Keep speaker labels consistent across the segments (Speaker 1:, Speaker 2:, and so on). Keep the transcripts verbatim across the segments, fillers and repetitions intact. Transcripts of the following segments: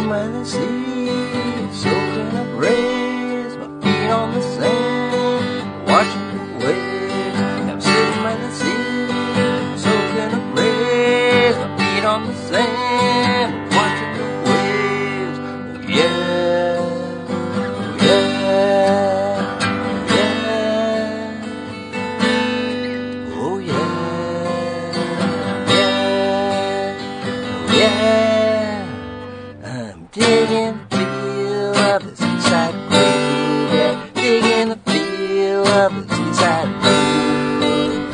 Speaker 1: sitting by the sea, soaking up rays, my feet on the sand, watching the waves. I'm sitting by the sea, soaking up rays, my feet on the sand, watching the waves. Oh yeah, oh yeah, yeah, oh yeah, yeah, oh yeah. I'm digging the feel of the seaside groove, yeah, digging the feel of the seaside groove.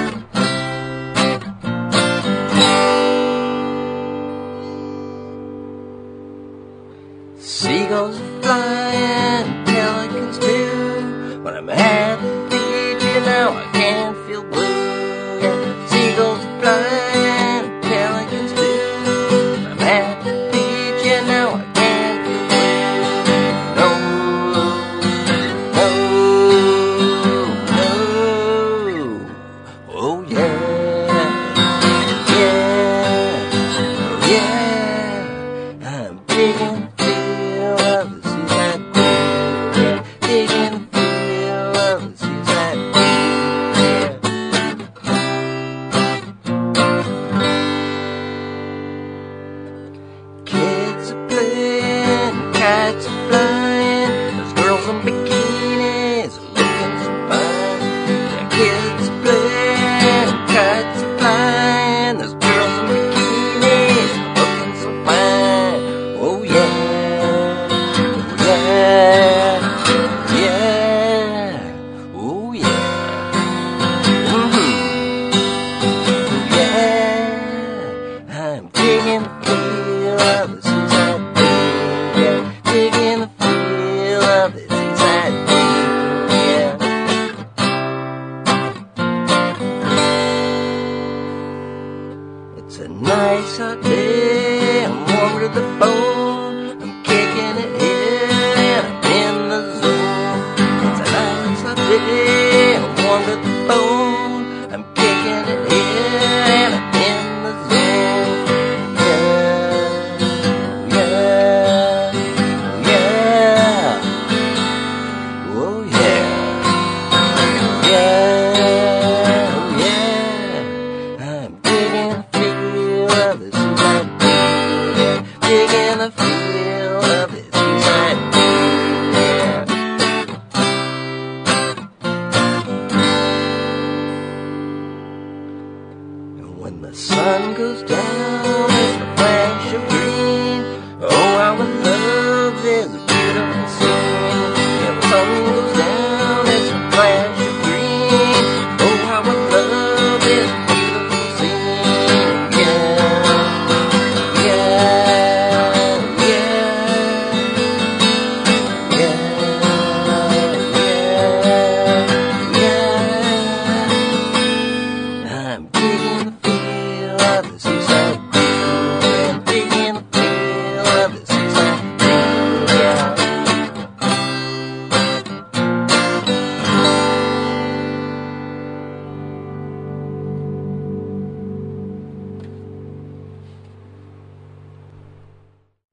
Speaker 1: Seagulls are flying, pelicans too. When I'm at the beach, you know I can't feel blue. Yeah, seagulls are flying, pelicans too. When I'm at the beach, you know I can't feel blue. No, no, no. Oh yeah, yeah, oh yeah. I'm digging. Kids are playing, kites are flying, there's girls in bikinis looking so fine. Yeah, kids are playing, kites are flying, there's girls in bikinis looking so fine. Oh yeah, oh yeah, yeah, oh yeah, mm-hmm. Oh yeah, I'm digging the feel of the seaside groove, yeah, digging the feel of the seaside groove, yeah. It's a nice hot day, I'm warm to the bone, I'm kicking it in, I'm in the zone. It's a nice hot day, I'm warm to the bone, I'm kicking it in, I'm in the zone. Oh yeah, yeah, oh yeah. I'm digging the feel of the seaside groove, yeah, digging the feel of the seaside groove, yeah. And when the sun goes down, it's a flash of green. Oh, how I love this beautiful scene. Yeah, the sun goes down, it's a flash of green. Oh, how I love this beautiful scene. Yeah, yeah, yeah, yeah, yeah, yeah. I'm digging